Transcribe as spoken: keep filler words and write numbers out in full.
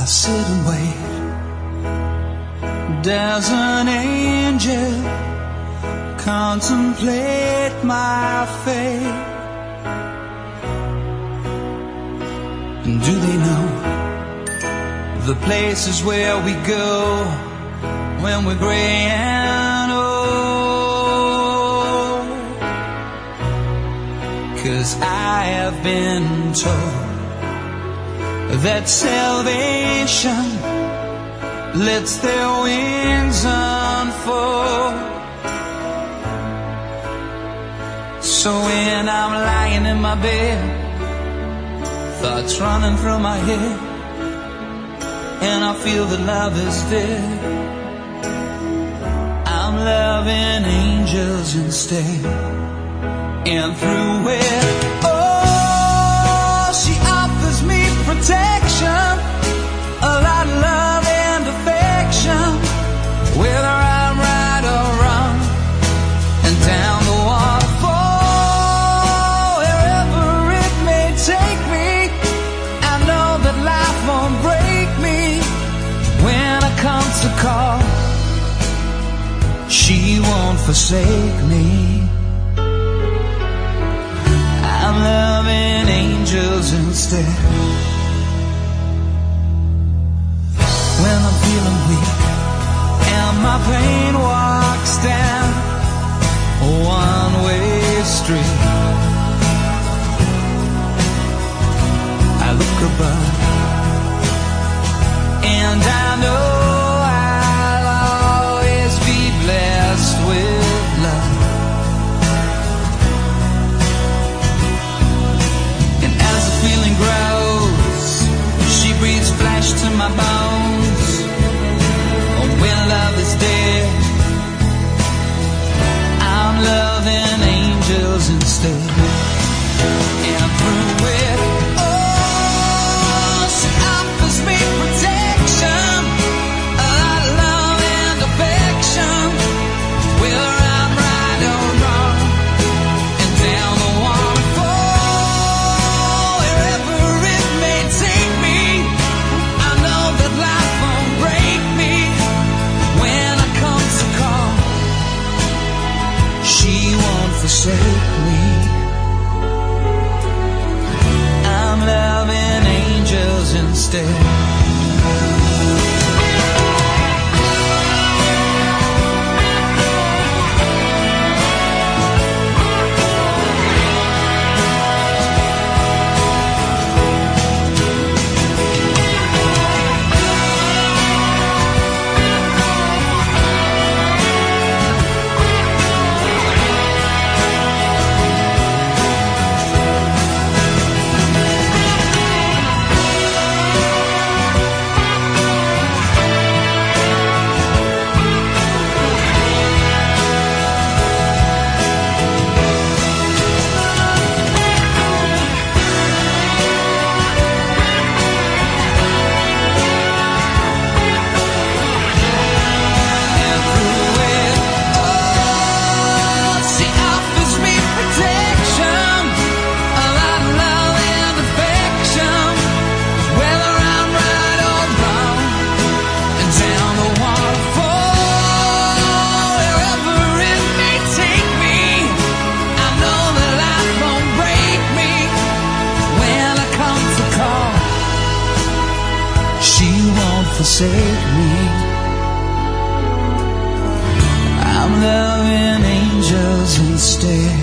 sit and wait. Does an angel contemplate my fate? And do they know the places where we go when we're gray and old? 'Cause I have been told that salvation lets their wings unfold. So when I'm lying in my bed, thoughts running through my head, and I feel that love is dead, I'm loving angels instead. And through it, oh, she offers me protection, a lot of love and affection, whether I'm right or wrong, and down the waterfall, wherever it may take me, I know that life won't break me when I come to call. She won't forsake me. I'm loving angels instead. When I'm feeling weak and my pain walks down a one-way street, I look above and I know I'll always be blessed with love. And as the feeling grows, she breathes flesh to my bones. When love is dead, I'm loving angels instead. And through it, oh, she offers me protection, a lot of love and affection, whether I'm right or wrong, and down the waterfall, wherever it may take me, I know that life won't break me when I come to call. She won't forsake me. I'm loving angels instead. Forsake me. I'm loving angels instead.